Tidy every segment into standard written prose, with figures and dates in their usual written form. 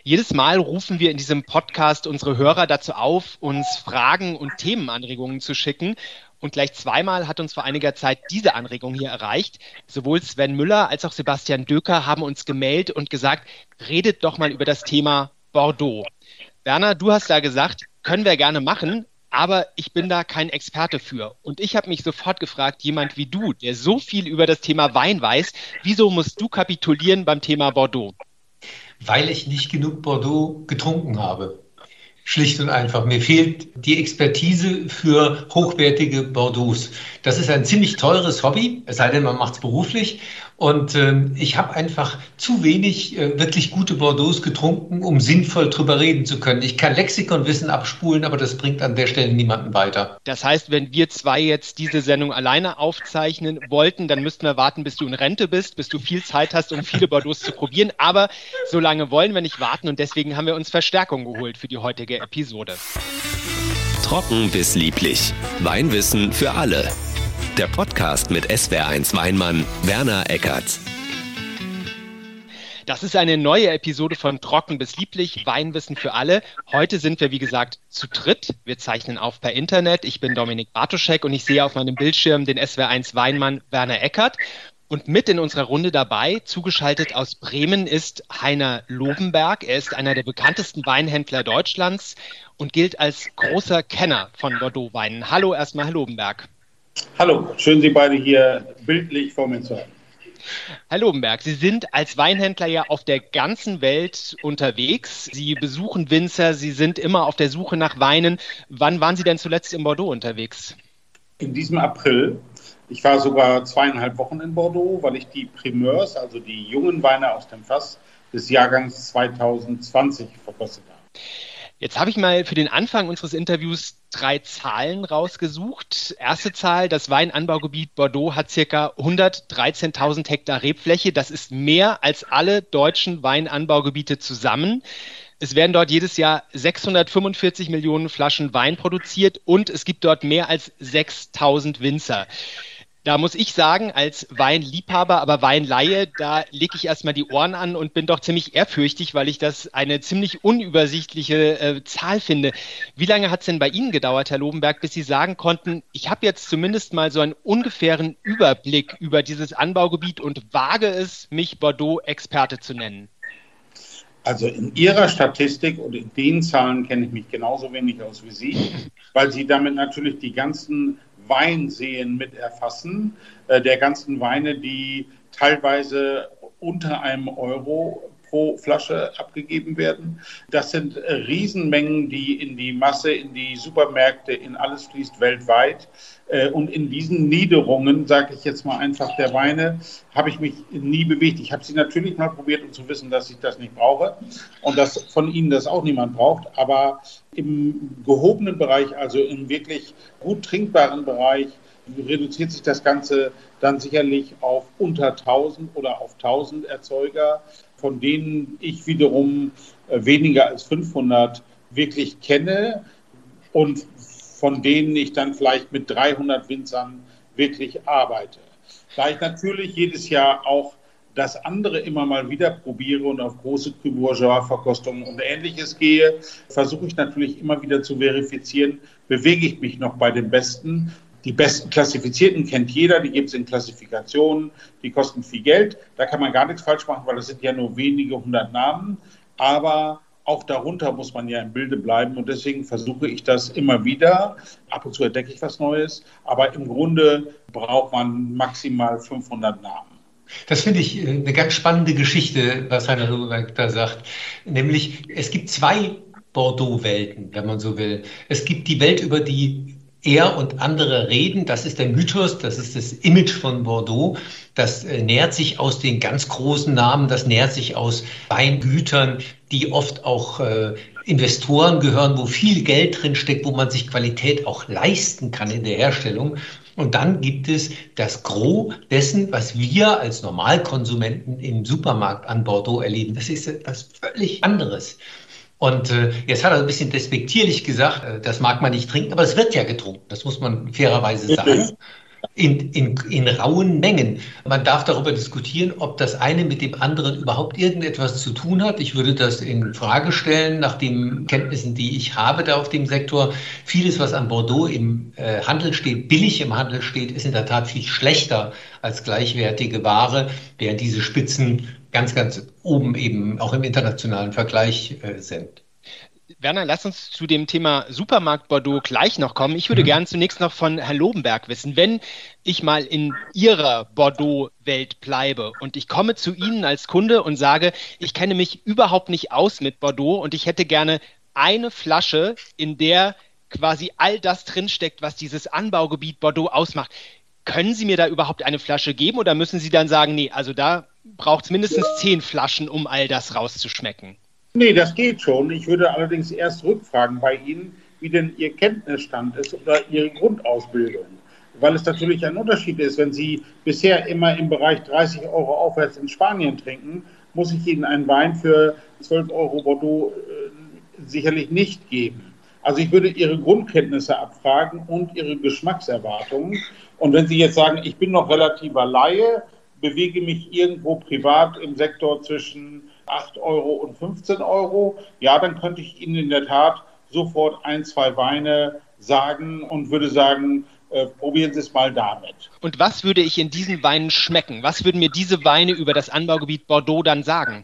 Jedes Mal rufen wir in diesem Podcast unsere Hörer dazu auf, uns Fragen und Themenanregungen zu schicken. Und gleich zweimal hat uns vor einiger Zeit diese Anregung hier erreicht. Sowohl Sven Müller als auch Sebastian Döker haben uns gemailt und gesagt, redet doch mal über das Thema Bordeaux. Werner, du hast da gesagt, können wir gerne machen, aber ich bin da kein Experte für. Und ich habe mich sofort gefragt, jemand wie du, der so viel über das Thema Wein weiß, wieso musst du kapitulieren beim Thema Bordeaux? Weil ich nicht genug Bordeaux getrunken habe. Schlicht und einfach. Mir fehlt die Expertise für hochwertige Bordeaux. Das ist ein ziemlich teures Hobby, es sei denn, man macht es beruflich. Und ich habe einfach zu wenig wirklich gute Bordeaux getrunken, um sinnvoll drüber reden zu können. Ich kann Lexikonwissen abspulen, aber das bringt an der Stelle niemanden weiter. Das heißt, wenn wir zwei jetzt diese Sendung alleine aufzeichnen wollten, dann müssten wir warten, bis du in Rente bist, bis du viel Zeit hast, um viele Bordeaux zu probieren. Aber so lange wollen wir nicht warten und deswegen haben wir uns Verstärkung geholt für die heutige Episode. Trocken bis lieblich. Weinwissen für alle. Der Podcast mit SWR1 Weinmann Werner Eckarts. Das ist eine neue Episode von Trocken bis lieblich, Weinwissen für alle. Heute sind wir, wie gesagt, zu dritt. Wir zeichnen auf per Internet. Ich bin Dominik Bartoschek und ich sehe auf meinem Bildschirm den SWR1 Weinmann Werner Eckart. Und mit in unserer Runde dabei, zugeschaltet aus Bremen, ist Heiner Lobenberg. Er ist einer der bekanntesten Weinhändler Deutschlands und gilt als großer Kenner von Bordeaux-Weinen. Hallo erstmal, Herr Lobenberg. Hallo, schön Sie beide hier bildlich vor mir zu haben. Herr Lobenberg, Sie sind als Weinhändler ja auf der ganzen Welt unterwegs. Sie besuchen Winzer, Sie sind immer auf der Suche nach Weinen. Wann waren Sie denn zuletzt in Bordeaux unterwegs? In diesem April. Ich war sogar 2,5 Wochen in Bordeaux, weil ich die Primeurs, also die jungen Weine aus dem Fass des Jahrgangs 2020 verkostet habe. Jetzt habe ich mal für den Anfang unseres Interviews 3 Zahlen rausgesucht. Erste Zahl, das Weinanbaugebiet Bordeaux hat ca. 113.000 Hektar Rebfläche. Das ist mehr als alle deutschen Weinanbaugebiete zusammen. Es werden dort jedes Jahr 645 Millionen Flaschen Wein produziert und es gibt dort mehr als 6.000 Winzer. Da muss ich sagen, als Weinliebhaber, aber Weinlaie, da lege ich erstmal die Ohren an und bin doch ziemlich ehrfürchtig, weil ich das eine ziemlich unübersichtliche Zahl finde. Wie lange hat es denn bei Ihnen gedauert, Herr Lobenberg, bis Sie sagen konnten, ich habe jetzt zumindest mal so einen ungefähren Überblick über dieses Anbaugebiet und wage es, mich Bordeaux-Experte zu nennen? Also in Ihrer Statistik und in den Zahlen kenne ich mich genauso wenig aus wie Sie, weil Sie damit natürlich die ganzen Weinseen mit erfassen, der ganzen Weine, die teilweise unter einem Euro pro Flasche abgegeben werden. Das sind Riesenmengen, die in die Masse, in die Supermärkte, in alles fließt weltweit. Und in diesen Niederungen, sage ich jetzt mal einfach, der Weine, habe ich mich nie bewegt. Ich habe sie natürlich mal probiert, um zu wissen, dass ich das nicht brauche und dass von Ihnen das auch niemand braucht. Aber im gehobenen Bereich, also im wirklich gut trinkbaren Bereich, reduziert sich das Ganze dann sicherlich auf unter 1000 oder auf 1000 Erzeuger, von denen ich wiederum weniger als 500 wirklich kenne und von denen ich dann vielleicht mit 300 Winzern wirklich arbeite. Da ich natürlich jedes Jahr auch das andere immer mal wieder probiere und auf große Cru Bourgeois-Verkostungen und Ähnliches gehe, versuche ich natürlich immer wieder zu verifizieren, bewege ich mich noch bei den Besten. Die besten Klassifizierten kennt jeder, die gibt es in Klassifikationen, die kosten viel Geld. Da kann man gar nichts falsch machen, weil das sind ja nur wenige 100 Namen. Aber auch darunter muss man ja im Bilde bleiben und deswegen versuche ich das immer wieder. Ab und zu entdecke ich was Neues, aber im Grunde braucht man maximal 500 Namen. Das finde ich eine ganz spannende Geschichte, was Heiner Lobenberg da sagt. Nämlich, es gibt 2 Bordeaux-Welten, wenn man so will. Es gibt die Welt, über die er und andere reden, das ist der Mythos, das ist das Image von Bordeaux. Das nährt sich aus den ganz großen Namen, das nährt sich aus Weingütern, die oft auch Investoren gehören, wo viel Geld drin steckt, wo man sich Qualität auch leisten kann in der Herstellung. Und dann gibt es das Gros dessen, was wir als Normalkonsumenten im Supermarkt an Bordeaux erleben. Das ist etwas völlig anderes. Und jetzt hat er ein bisschen despektierlich gesagt, das mag man nicht trinken, aber es wird ja getrunken, das muss man fairerweise sagen. in rauen Mengen. Man darf darüber diskutieren, ob das eine mit dem anderen überhaupt irgendetwas zu tun hat. Ich würde das in Frage stellen, nach den Kenntnissen, die ich habe da auf dem Sektor. Vieles, was an Bordeaux im Handel steht, billig im Handel steht, ist in der Tat viel schlechter als gleichwertige Ware, während diese Spitzen ganz, ganz oben eben auch im internationalen Vergleich sind. Werner, lass uns zu dem Thema Supermarkt Bordeaux gleich noch kommen. Ich würde gerne zunächst noch von Herrn Lobenberg wissen, wenn ich mal in Ihrer Bordeaux-Welt bleibe und ich komme zu Ihnen als Kunde und sage, ich kenne mich überhaupt nicht aus mit Bordeaux und ich hätte gerne eine Flasche, in der quasi all das drinsteckt, was dieses Anbaugebiet Bordeaux ausmacht. Können Sie mir da überhaupt eine Flasche geben oder müssen Sie dann sagen, nee, also da braucht es mindestens 10 Flaschen, um all das rauszuschmecken? Nee, das geht schon. Ich würde allerdings erst rückfragen bei Ihnen, wie denn Ihr Kenntnisstand ist oder Ihre Grundausbildung. Weil es natürlich ein Unterschied ist, wenn Sie bisher immer im Bereich 30 € aufwärts in Spanien trinken, muss ich Ihnen einen Wein für 12 € Bordeaux sicherlich nicht geben. Also ich würde Ihre Grundkenntnisse abfragen und Ihre Geschmackserwartungen. Und wenn Sie jetzt sagen, ich bin noch relativer Laie, bewege mich irgendwo privat im Sektor zwischen 8 € und 15 €, ja, dann könnte ich Ihnen in der Tat sofort 1, 2 Weine sagen und würde sagen, probieren Sie es mal damit. Und was würde ich in diesen Weinen schmecken? Was würden mir diese Weine über das Anbaugebiet Bordeaux dann sagen?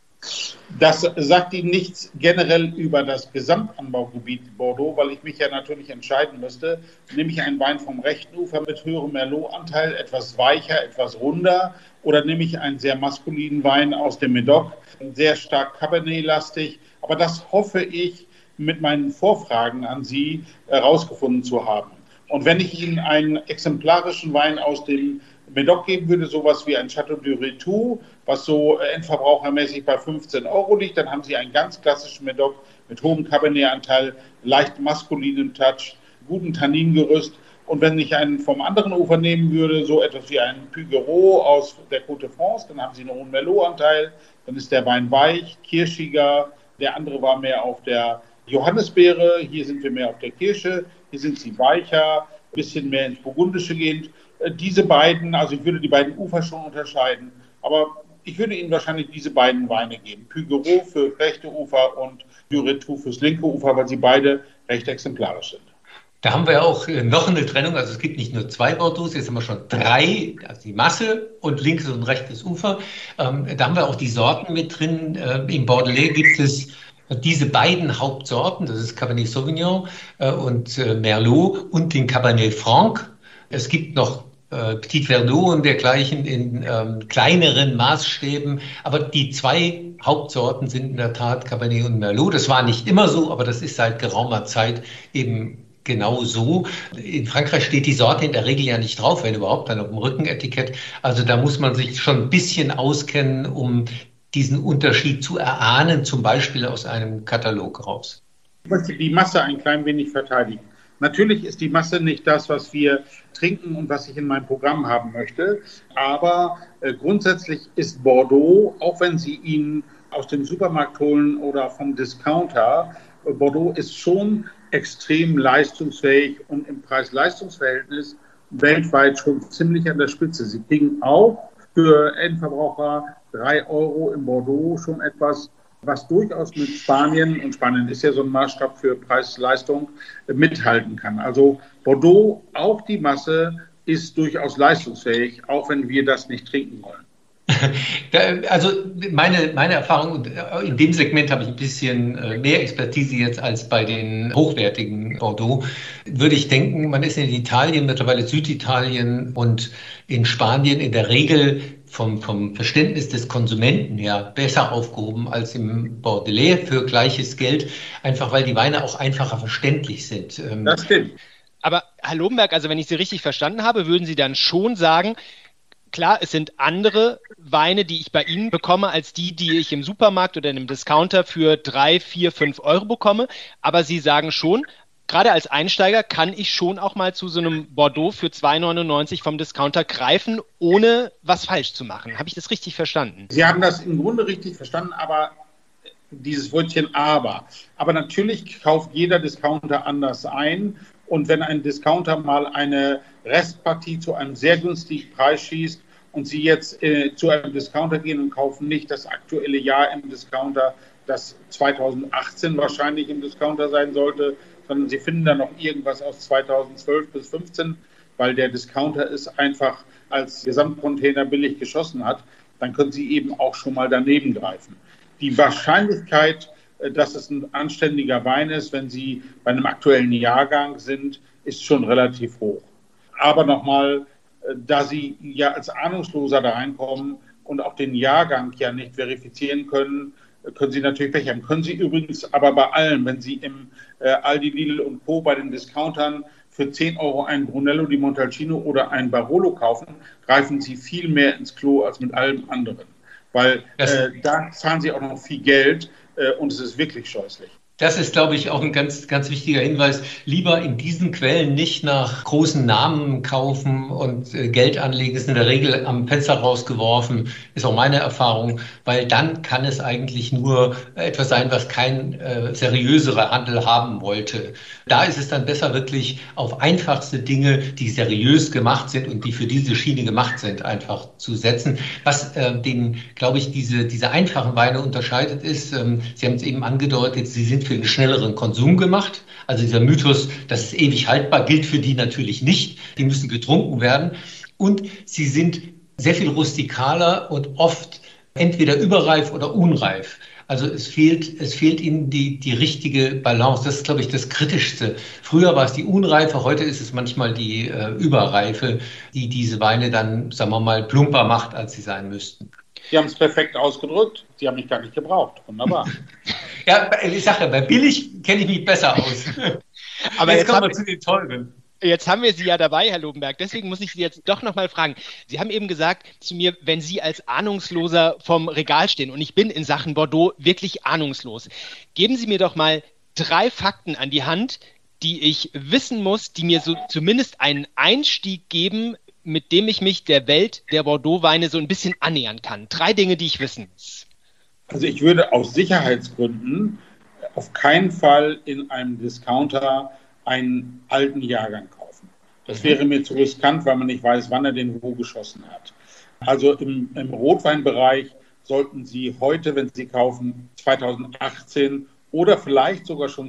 Das sagt Ihnen nichts generell über das Gesamtanbaugebiet Bordeaux, weil ich mich ja natürlich entscheiden müsste, nehme ich einen Wein vom rechten Ufer mit höherem Merlot-Anteil, etwas weicher, etwas runder, oder nehme ich einen sehr maskulinen Wein aus dem Medoc, sehr stark Cabernet-lastig. Aber das hoffe ich mit meinen Vorfragen an Sie herausgefunden zu haben. Und wenn ich Ihnen einen exemplarischen Wein aus dem Medoc geben würde, sowas wie ein Château du Retour, was so endverbrauchermäßig bei 15 € liegt, dann haben Sie einen ganz klassischen Medoc mit hohem Cabernet-Anteil, leicht maskulinem Touch, guten Tanningerüst. Und wenn ich einen vom anderen Ufer nehmen würde, so etwas wie einen Puiggereau aus der Côte de France, dann haben Sie einen hohen Merlot-Anteil, dann ist der Wein weich, kirschiger, der andere war mehr auf der Johannisbeere, hier sind wir mehr auf der Kirsche, hier sind sie weicher, ein bisschen mehr ins Burgundische gehend. Diese beiden, also ich würde die beiden Ufer schon unterscheiden, aber ich würde Ihnen wahrscheinlich diese beiden Weine geben. Puiggereau für das rechte Ufer und du Retour fürs linke Ufer, weil sie beide recht exemplarisch sind. Da haben wir auch noch eine Trennung, also es gibt nicht nur 2 Bordeaux, jetzt haben wir schon 3, also die Masse und linkes und rechtes Ufer. Da haben wir auch die Sorten mit drin. Im Bordelais gibt es diese beiden Hauptsorten, das ist Cabernet Sauvignon und Merlot und den Cabernet Franc. Es gibt noch Petit Verdot und dergleichen in kleineren Maßstäben, aber die 2 Hauptsorten sind in der Tat Cabernet und Merlot. Das war nicht immer so, aber das ist seit geraumer Zeit eben genau so. In Frankreich steht die Sorte in der Regel ja nicht drauf, wenn überhaupt, dann auf dem Rückenetikett. Also da muss man sich schon ein bisschen auskennen, um diesen Unterschied zu erahnen, zum Beispiel aus einem Katalog raus. Ich möchte die Masse ein klein wenig verteidigen. Natürlich ist die Masse nicht das, was wir trinken und was ich in meinem Programm haben möchte, aber grundsätzlich ist Bordeaux, auch wenn Sie ihn aus dem Supermarkt holen oder vom Discounter, Bordeaux ist schon extrem leistungsfähig und im Preis-Leistungs-Verhältnis weltweit schon ziemlich an der Spitze. Sie kriegen auch für Endverbraucher 3 € in Bordeaux schon etwas, was durchaus mit Spanien, und Spanien ist ja so ein Maßstab für Preis-Leistung, mithalten kann. Also Bordeaux, auch die Masse, ist durchaus leistungsfähig, auch wenn wir das nicht trinken wollen. Also meine Erfahrung, und in dem Segment habe ich ein bisschen mehr Expertise jetzt als bei den hochwertigen Bordeaux, würde ich denken, man ist in Italien, mittlerweile Süditalien und in Spanien in der Regel vom Verständnis des Konsumenten her besser aufgehoben als im Bordelais für gleiches Geld, einfach weil die Weine auch einfacher verständlich sind. Das stimmt. Aber Herr Lobenberg, also wenn ich Sie richtig verstanden habe, würden Sie dann schon sagen, klar, es sind andere Weine, die ich bei Ihnen bekomme, als die ich im Supermarkt oder in einem Discounter für 3, 4, 5 € bekomme. Aber Sie sagen schon, gerade als Einsteiger kann ich schon auch mal zu so einem Bordeaux für 2,99 € vom Discounter greifen, ohne was falsch zu machen. Habe ich das richtig verstanden? Sie haben das im Grunde richtig verstanden, aber dieses Wörtchen aber. Aber natürlich kauft jeder Discounter anders ein. Und wenn ein Discounter mal eine Restpartie zu einem sehr günstigen Preis schießt und Sie jetzt zu einem Discounter gehen und kaufen nicht das aktuelle Jahr im Discounter, das 2018 wahrscheinlich im Discounter sein sollte, sondern Sie finden da noch irgendwas aus 2012 bis 2015, weil der Discounter es einfach als Gesamtcontainer billig geschossen hat, dann können Sie eben auch schon mal daneben greifen. Die Wahrscheinlichkeit, dass es ein anständiger Wein ist, wenn Sie bei einem aktuellen Jahrgang sind, ist schon relativ hoch. Aber nochmal, da Sie ja als Ahnungsloser da reinkommen und auch den Jahrgang ja nicht verifizieren können, können Sie natürlich Pech haben. Können Sie übrigens aber bei allen, wenn Sie im Aldi, Lidl und Co. bei den Discountern für 10 € einen Brunello di Montalcino oder einen Barolo kaufen, greifen Sie viel mehr ins Klo als mit allem anderen. Weil da zahlen Sie auch noch viel Geld und es ist wirklich scheußlich. Das ist, glaube ich, auch ein ganz, ganz wichtiger Hinweis. Lieber in diesen Quellen nicht nach großen Namen kaufen und Geld anlegen. Ist in der Regel am Fenster rausgeworfen, ist auch meine Erfahrung, weil dann kann es eigentlich nur etwas sein, was kein seriöserer Handel haben wollte. Da ist es dann besser, wirklich auf einfachste Dinge, die seriös gemacht sind und die für diese Schiene gemacht sind, einfach zu setzen. Was glaube ich, diese einfachen Weine unterscheidet ist, Sie haben es eben angedeutet, sie sind für einen schnelleren Konsum gemacht. Also dieser Mythos, das ist ewig haltbar, gilt für die natürlich nicht. Die müssen getrunken werden. Und sie sind sehr viel rustikaler und oft entweder überreif oder unreif. Also es fehlt ihnen die richtige Balance. Das ist, glaube ich, das Kritischste. Früher war es die Unreife, heute ist es manchmal die Überreife, die diese Weine dann, sagen wir mal, plumper macht, als sie sein müssten. Sie haben es perfekt ausgedrückt. Sie haben mich gar nicht gebraucht. Wunderbar. Ja, ich sage ja, bei billig kenne ich mich besser aus. Aber jetzt kommen wir zu den teuren. Jetzt haben wir Sie ja dabei, Herr Lobenberg. Deswegen muss ich Sie jetzt doch noch mal fragen. Sie haben eben gesagt zu mir, wenn Sie als Ahnungsloser vom Regal stehen, und ich bin in Sachen Bordeaux wirklich ahnungslos, geben Sie mir doch mal 3 Fakten an die Hand, die ich wissen muss, die mir so zumindest einen Einstieg geben, mit dem ich mich der Welt der Bordeaux-Weine so ein bisschen annähern kann. 3 Dinge, die ich wissen muss. Also ich würde aus Sicherheitsgründen auf keinen Fall in einem Discounter einen alten Jahrgang kaufen. Das wäre mir zu riskant, weil man nicht weiß, wann er den wo geschossen hat. Also im Rotweinbereich sollten Sie heute, wenn Sie kaufen, 2018 oder vielleicht sogar schon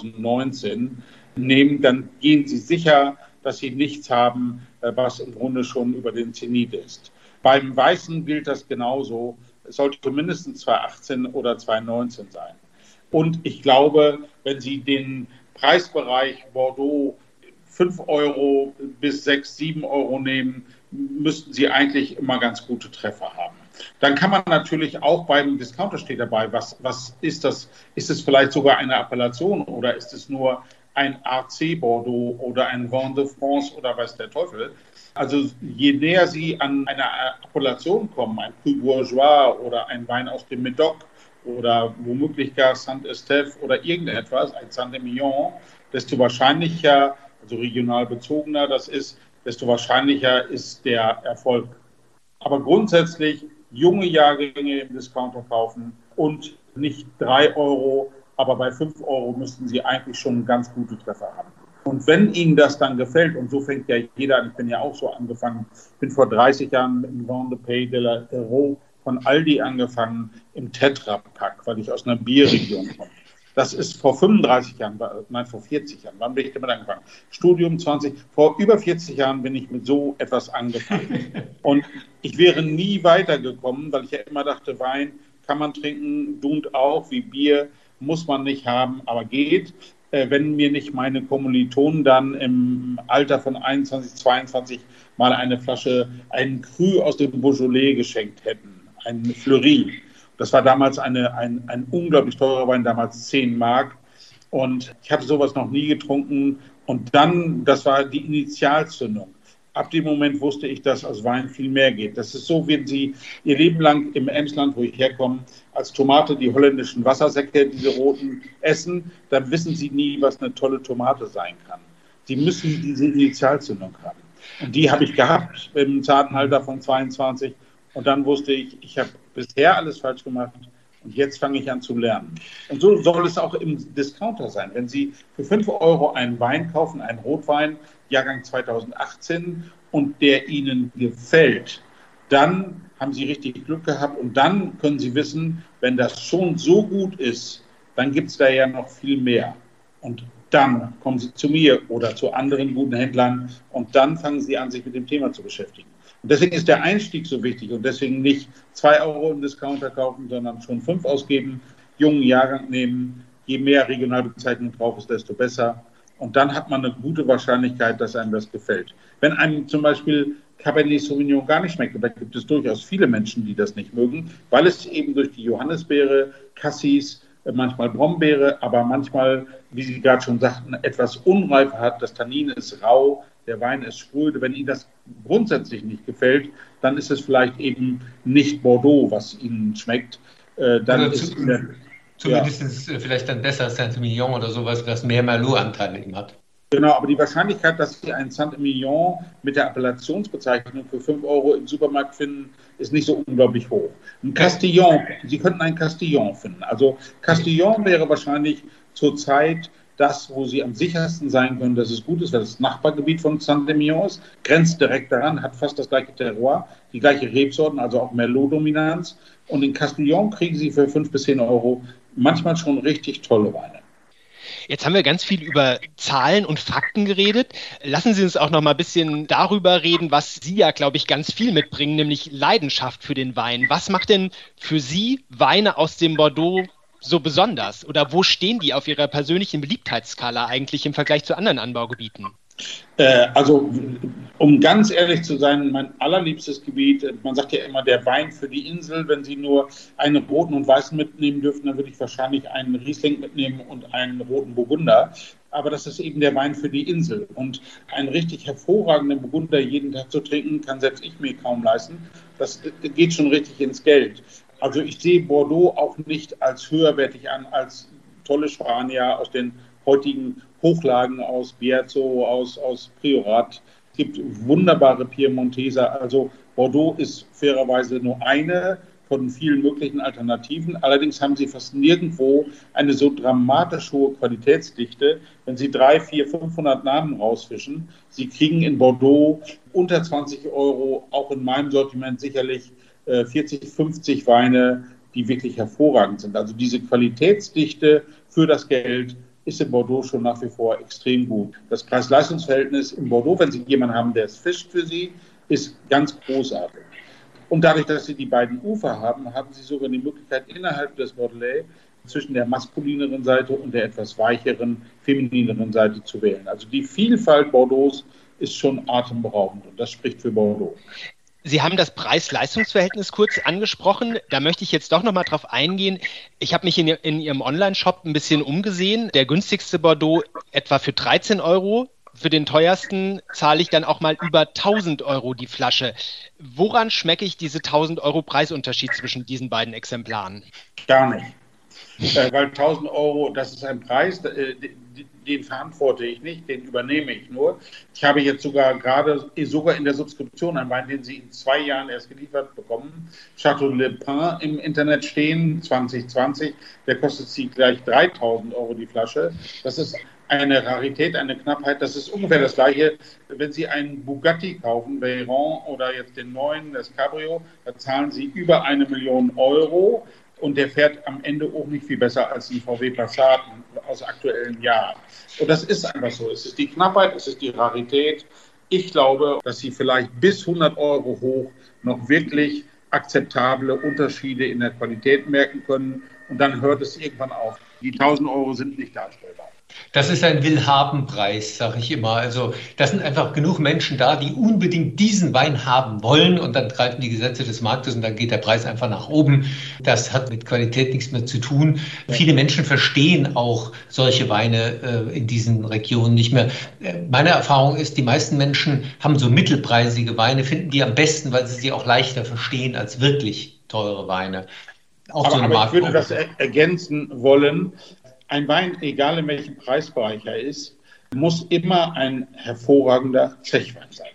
2019 nehmen, dann gehen Sie sicher, dass Sie nichts haben, was im Grunde schon über den Zenit ist. Beim Weißen gilt das genauso. Es sollte mindestens 2018 oder 2019 sein. Und ich glaube, wenn Sie den Preisbereich Bordeaux 5 € bis 6, 7 € nehmen, müssten Sie eigentlich immer ganz gute Treffer haben. Dann kann man natürlich auch beim Discounter steht dabei, was ist das? Ist es vielleicht sogar eine Appellation oder ist es nur ein AC Bordeaux oder ein Vin de France oder weiß der Teufel? Also je näher Sie an eine Appellation kommen, ein Cru Bourgeois oder ein Wein aus dem Médoc oder womöglich gar Saint-Estèphe oder irgendetwas, ein Saint-Emilion, desto wahrscheinlicher, also regional bezogener das ist, desto wahrscheinlicher ist der Erfolg. Aber grundsätzlich junge Jahrgänge im Discounter kaufen und nicht 3 €, aber bei 5 € müssten Sie eigentlich schon ganz gute Treffer haben. Und wenn Ihnen das dann gefällt, und so fängt ja jeder an, ich bin ja auch so angefangen, ich bin vor 30 Jahren mit dem Vin de Pays de la Hérault von Aldi angefangen im Tetra-Pack, weil ich aus einer Bierregion komme. Das ist vor 35 Jahren, nein, vor 40 Jahren, wann bin ich damit angefangen? Studium 20, vor über 40 Jahren bin ich mit so etwas angefangen. Und ich wäre nie weitergekommen, weil ich ja immer dachte, Wein kann man trinken, Dund auch, wie Bier muss man nicht haben, aber geht. Wenn mir nicht meine Kommilitonen dann im Alter von 21, 22 mal eine Flasche, einen Cru aus dem Beaujolais geschenkt hätten, einen Fleury. Das war damals ein unglaublich teurer Wein, damals 10 Mark. Und ich hatte sowas noch nie getrunken. Und dann, das war die Initialzündung. Ab dem Moment wusste ich, dass aus Wein viel mehr geht. Das ist so, wenn Sie Ihr Leben lang im Emsland, wo ich herkomme, als Tomate die holländischen Wassersäcke, diese roten, essen, dann wissen Sie nie, was eine tolle Tomate sein kann. Sie müssen diese Initialzündung haben. Und die habe ich gehabt im zarten Alter von 22. Und dann wusste ich, ich habe bisher alles falsch gemacht Und jetzt fange ich an zu lernen. Und so soll es auch im Discounter sein. Wenn Sie für 5 Euro einen Wein kaufen, einen Rotwein, Jahrgang 2018, und der Ihnen gefällt, dann haben Sie richtig Glück gehabt und dann können Sie wissen, wenn das schon so gut ist, dann gibt es da ja noch viel mehr. Und dann kommen Sie zu mir oder zu anderen guten Händlern und dann fangen Sie an, sich mit dem Thema zu beschäftigen. Und deswegen ist der Einstieg so wichtig und deswegen nicht 2 Euro im Discounter kaufen, sondern schon 5 ausgeben, jungen Jahrgang nehmen. Je mehr Regionalbezeichnung drauf ist, desto besser. Und dann hat man eine gute Wahrscheinlichkeit, dass einem das gefällt. Wenn einem zum Beispiel Cabernet Sauvignon gar nicht schmeckt, und da gibt es durchaus viele Menschen, die das nicht mögen, weil es eben durch die Johannisbeere, Cassis, manchmal Brombeere, aber manchmal, wie Sie gerade schon sagten, etwas Unreife hat. Das Tannin ist rau, der Wein ist spröde. Wenn Ihnen das grundsätzlich nicht gefällt, dann ist es vielleicht eben nicht Bordeaux, was Ihnen schmeckt. Dann ist zumindest vielleicht dann besser Saint-Emilion oder sowas, was mehr Merlot-Anteile eben hat. Genau, aber die Wahrscheinlichkeit, dass Sie einen Saint-Emilion mit der Appellationsbezeichnung für 5 Euro im Supermarkt finden, ist nicht so unglaublich hoch. Ein Castillon, Sie könnten einen Castillon finden. Also Castillon wäre wahrscheinlich zurzeit das, wo Sie am sichersten sein können, dass es gut ist, weil das Nachbargebiet von Saint-Emilion ist, grenzt direkt daran, hat fast das gleiche Terroir, die gleiche Rebsorten, also auch Merlot-Dominanz. Und in Castillon kriegen Sie für 5 bis 10 Euro manchmal schon richtig tolle Weine. Jetzt haben wir ganz viel über Zahlen und Fakten geredet. Lassen Sie uns auch noch mal ein bisschen darüber reden, was Sie ja, glaube ich, ganz viel mitbringen, nämlich Leidenschaft für den Wein. Was macht denn für Sie Weine aus dem Bordeaux so besonders? Oder wo stehen die auf Ihrer persönlichen Beliebtheitsskala eigentlich im Vergleich zu anderen Anbaugebieten? Also, um ganz ehrlich zu sein, mein allerliebstes Gebiet, man sagt ja immer der Wein für die Insel. Wenn Sie nur einen roten und weißen mitnehmen dürfen, dann würde ich wahrscheinlich einen Riesling mitnehmen und einen roten Burgunder. Aber das ist eben der Wein für die Insel. Und einen richtig hervorragenden Burgunder jeden Tag zu trinken, kann selbst ich mir kaum leisten. Das geht schon richtig ins Geld. Also ich sehe Bordeaux auch nicht als höherwertig an als tolle Spanier aus den heutigen Hochlagen, aus Bierzo, aus Priorat. Es gibt wunderbare Piemonteser. Also Bordeaux ist fairerweise nur eine von vielen möglichen Alternativen. Allerdings haben sie fast nirgendwo eine so dramatisch hohe Qualitätsdichte. Wenn Sie 300, 400, 500 Namen rausfischen, Sie kriegen in Bordeaux unter 20 Euro, auch in meinem Sortiment sicherlich 40, 50 Weine, die wirklich hervorragend sind. Also diese Qualitätsdichte für das Geld ist in Bordeaux schon nach wie vor extrem gut. Das Preis-Leistungs-Verhältnis in Bordeaux, wenn Sie jemanden haben, der es fischt für Sie, ist ganz großartig. Und dadurch, dass Sie die beiden Ufer haben, haben Sie sogar die Möglichkeit, innerhalb des Bordelais zwischen der maskulineren Seite und der etwas weicheren, feminineren Seite zu wählen. Also die Vielfalt Bordeaux ist schon atemberaubend und das spricht für Bordeaux. Sie haben das Preis-Leistungs-Verhältnis kurz angesprochen. Da möchte ich jetzt doch noch mal drauf eingehen. Ich habe mich in Ihrem Online-Shop ein bisschen umgesehen. Der günstigste Bordeaux etwa für 13 Euro. Für den teuersten zahle ich dann auch mal über 1.000 Euro die Flasche. Woran schmecke ich diese 1.000 Euro Preisunterschied zwischen diesen beiden Exemplaren? Gar nicht. Weil 1.000 Euro, das ist ein Preis, den verantworte ich nicht, den übernehme ich nur. Ich habe jetzt sogar in der Subskription einen Wein, den Sie in 2 Jahren erst geliefert bekommen, Chateau Le Pin im Internet stehen, 2020, der kostet Sie gleich 3.000 Euro die Flasche. Das ist eine Rarität, eine Knappheit. Das ist ungefähr das Gleiche, wenn Sie einen Bugatti kaufen, Veyron oder jetzt den neuen, das Cabrio, da zahlen Sie über 1 Million Euro. Und der fährt am Ende auch nicht viel besser als ein VW Passat aus aktuellen Jahren. Und das ist einfach so. Es ist die Knappheit, es ist die Rarität. Ich glaube, dass Sie vielleicht bis 100 Euro hoch noch wirklich akzeptable Unterschiede in der Qualität merken können. Und dann hört es irgendwann auf. Die 1.000 Euro sind nicht darstellbar. Das ist ein Willhabenpreis, sage ich immer. Also da sind einfach genug Menschen da, die unbedingt diesen Wein haben wollen und dann greifen die Gesetze des Marktes und dann geht der Preis einfach nach oben. Das hat mit Qualität nichts mehr zu tun. Viele Menschen verstehen auch solche Weine in diesen Regionen nicht mehr. Meine Erfahrung ist, die meisten Menschen haben so mittelpreisige Weine, finden die am besten, weil sie auch leichter verstehen als wirklich teure Weine. Auch so aber ich würde das ergänzen wollen. Ein Wein, egal in welchem Preisbereich er ist, muss immer ein hervorragender Zechwein sein.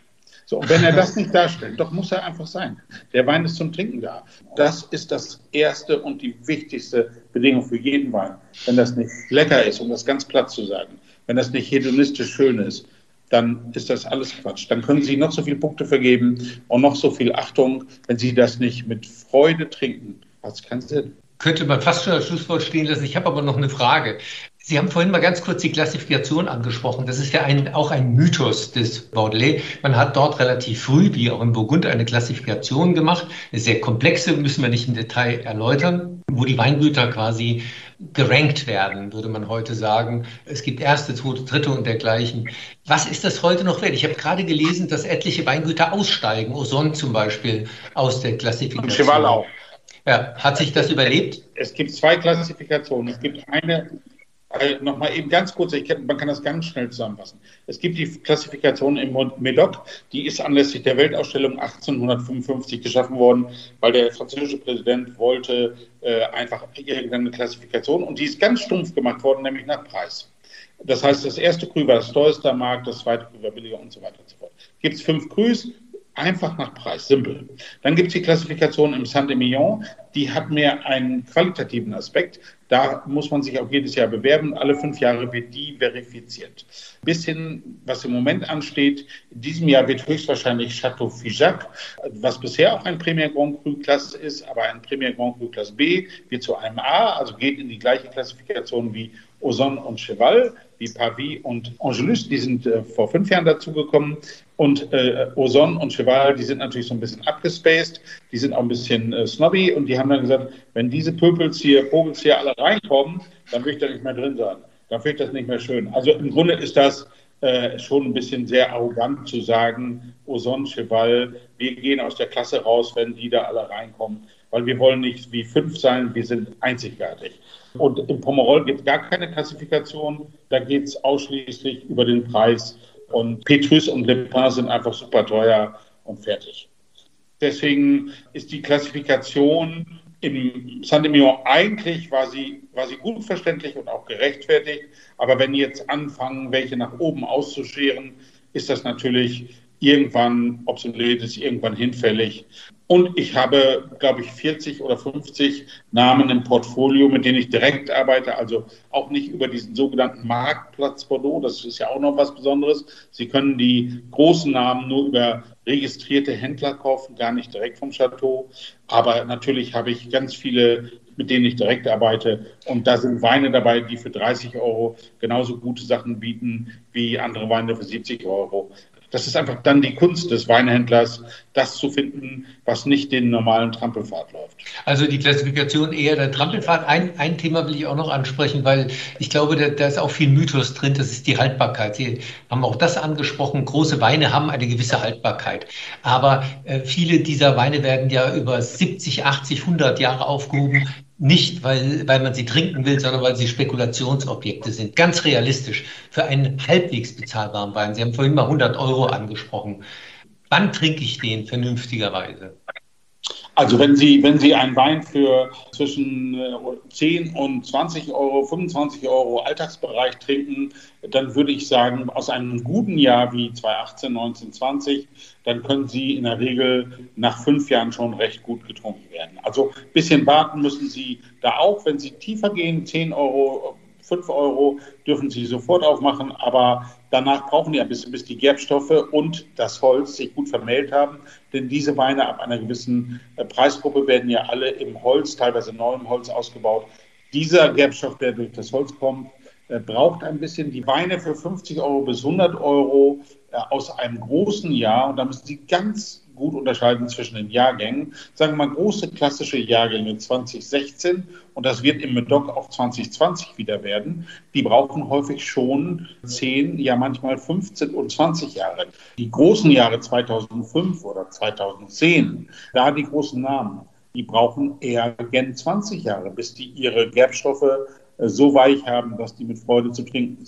So, und wenn er das nicht darstellt, doch muss er einfach sein. Der Wein ist zum Trinken da. Das ist das erste und die wichtigste Bedingung für jeden Wein. Wenn das nicht lecker ist, um das ganz platt zu sagen, wenn das nicht hedonistisch schön ist, dann ist das alles Quatsch. Dann können Sie noch so viele Punkte vergeben und noch so viel Achtung. Wenn Sie das nicht mit Freude trinken, hat es keinen Sinn. Könnte man fast schon als Schlusswort stehen lassen. Ich habe aber noch eine Frage. Sie haben vorhin mal ganz kurz die Klassifikation angesprochen. Das ist ja auch ein Mythos des Bordelais. Man hat dort relativ früh, wie auch in Burgund, eine Klassifikation gemacht. Eine sehr komplexe, müssen wir nicht im Detail erläutern, wo die Weingüter quasi gerankt werden, würde man heute sagen. Es gibt erste, zweite, dritte und dergleichen. Was ist das heute noch wert? Ich habe gerade gelesen, dass etliche Weingüter aussteigen, Ozon zum Beispiel, aus der Klassifikation. Und Cheval auch. Ja, hat sich das überlebt? Es gibt zwei Klassifikationen. Es gibt eine, nochmal eben ganz kurz, man kann das ganz schnell zusammenfassen. Es gibt die Klassifikation im Médoc, die ist anlässlich der Weltausstellung 1855 geschaffen worden, weil der französische Präsident wollte einfach irgendeine Klassifikation und die ist ganz stumpf gemacht worden, nämlich nach Preis. Das heißt, das erste Cru war das teuerste am Markt, das zweite Cru war billiger und so weiter und so fort. Gibt es 5 Crus, einfach nach Preis, simpel. Dann gibt es die Klassifikation im Saint-Emilion, die hat mehr einen qualitativen Aspekt. Da muss man sich auch jedes Jahr bewerben. Alle 5 Jahre wird die verifiziert. Bis hin, was im Moment ansteht, in diesem Jahr wird höchstwahrscheinlich Château Figeac, was bisher auch ein Premier Grand Cru Klasse ist, aber ein Premier Grand Cru Klasse B, wird zu einem A, also geht in die gleiche Klassifikation wie Ozon und Cheval, wie Pavie und Angelus, die sind vor 5 Jahren dazugekommen. Und Ozon und Cheval, die sind natürlich so ein bisschen abgespaced, die sind auch ein bisschen snobby und die haben dann gesagt, wenn diese Vogels hier alle reinkommen, dann will ich da nicht mehr drin sein. Dann finde ich das nicht mehr schön. Also im Grunde ist das schon ein bisschen sehr arrogant zu sagen, Ozon, Cheval, wir gehen aus der Klasse raus, wenn die da alle reinkommen, weil wir wollen nicht wie 5 sein, wir sind einzigartig. Und im Pomerol gibt es gar keine Klassifikation, da geht es ausschließlich über den Preis. Und Petrus und Le Pin sind einfach super teuer und fertig. Deswegen ist die Klassifikation im Saint-Emilion eigentlich war sie gut verständlich und auch gerechtfertigt. Aber wenn jetzt anfangen, welche nach oben auszuscheren, ist das natürlich irgendwann obsolet, ist irgendwann hinfällig. Und ich habe, glaube ich, 40 oder 50 Namen im Portfolio, mit denen ich direkt arbeite, also auch nicht über diesen sogenannten Marktplatz Bordeaux. Das ist ja auch noch was Besonderes. Sie können die großen Namen nur über registrierte Händler kaufen, gar nicht direkt vom Chateau. Aber natürlich habe ich ganz viele, mit denen ich direkt arbeite. Und da sind Weine dabei, die für 30 € genauso gute Sachen bieten wie andere Weine für 70 €. Das ist einfach dann die Kunst des Weinhändlers, das zu finden, was nicht den normalen Trampelpfad läuft. Also die Klassifikation eher der Trampelpfad. Ein Thema will ich auch noch ansprechen, weil ich glaube, da ist auch viel Mythos drin, das ist die Haltbarkeit. Sie haben auch das angesprochen, große Weine haben eine gewisse Haltbarkeit. Aber viele dieser Weine werden ja über 70, 80, 100 Jahre aufgehoben. Nicht, weil man sie trinken will, sondern weil sie Spekulationsobjekte sind. Ganz realistisch für einen halbwegs bezahlbaren Wein. Sie haben vorhin mal 100 € angesprochen. Wann trinke ich den vernünftigerweise? Also wenn Sie einen Wein für zwischen 10 und 20 €, 25 € Alltagsbereich trinken, dann würde ich sagen, aus einem guten Jahr wie 2018, 19, 20, dann können Sie in der Regel nach 5 Jahren schon recht gut getrunken werden. Also ein bisschen warten müssen Sie da auch. Wenn Sie tiefer gehen, 10 €, 5 € dürfen Sie sofort aufmachen, aber danach brauchen die ein bisschen, bis die Gerbstoffe und das Holz sich gut vermehlt haben, denn diese Weine ab einer gewissen Preisgruppe werden ja alle im Holz, teilweise neuem Holz ausgebaut. Dieser Gerbstoff, der durch das Holz kommt, braucht ein bisschen. Die Weine für 50 € bis 100 € aus einem großen Jahr, und da müssen Sie ganz gut unterscheiden zwischen den Jahrgängen. Sagen wir mal große klassische Jahrgänge 2016 und das wird im Médoc auch 2020 wieder werden. Die brauchen häufig schon 10, ja manchmal 15 und 20 Jahre. Die großen Jahre 2005 oder 2010, da die großen Namen, die brauchen eher gen 20 Jahre, bis die ihre Gerbstoffe so weich haben, dass die mit Freude zu trinken sind.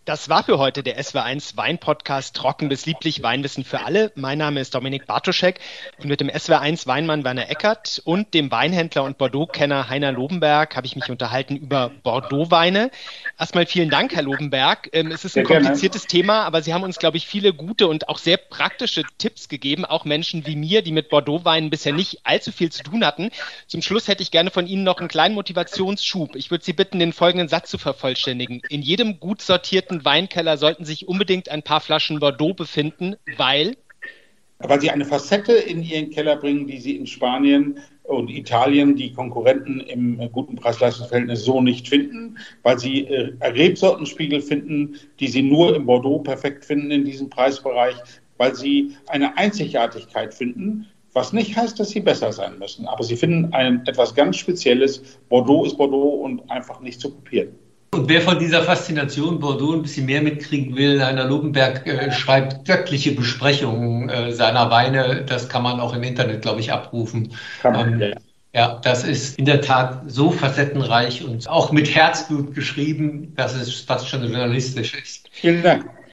Das war für heute der SWR1 Wein-Podcast Trocken bis lieblich, Weinwissen für alle. Mein Name ist Dominik Bartoschek und mit dem SWR1 Weinmann Werner Eckert und dem Weinhändler und Bordeaux-Kenner Heiner Lobenberg habe ich mich unterhalten über Bordeaux-Weine. Erstmal vielen Dank, Herr Lobenberg. Es ist ein kompliziertes Thema, aber Sie haben uns, glaube ich, viele gute und auch sehr praktische Tipps gegeben, auch Menschen wie mir, die mit Bordeaux-Weinen bisher nicht allzu viel zu tun hatten. Zum Schluss hätte ich gerne von Ihnen noch einen kleinen Motivationsschub. Ich würde Sie bitten, den folgenden Satz zu vervollständigen. In jedem gut sortierten Weinkeller sollten sich unbedingt ein paar Flaschen Bordeaux befinden, weil sie eine Facette in ihren Keller bringen, die sie in Spanien und Italien, die Konkurrenten im guten Preis-Leistungs-Verhältnis so nicht finden, weil sie Rebsortenspiegel finden, die sie nur im Bordeaux perfekt finden in diesem Preisbereich, weil sie eine Einzigartigkeit finden, was nicht heißt, dass sie besser sein müssen. Aber sie finden etwas ganz Spezielles. Bordeaux ist Bordeaux und einfach nicht zu kopieren. Und wer von dieser Faszination Bordeaux ein bisschen mehr mitkriegen will, Heiner Lobenberg schreibt göttliche Besprechungen seiner Weine. Das kann man auch im Internet, glaube ich, abrufen. Kann man, ja. Ja, das ist in der Tat so facettenreich und auch mit Herzblut geschrieben, dass es fast schon journalistisch ist. Vielen Dank.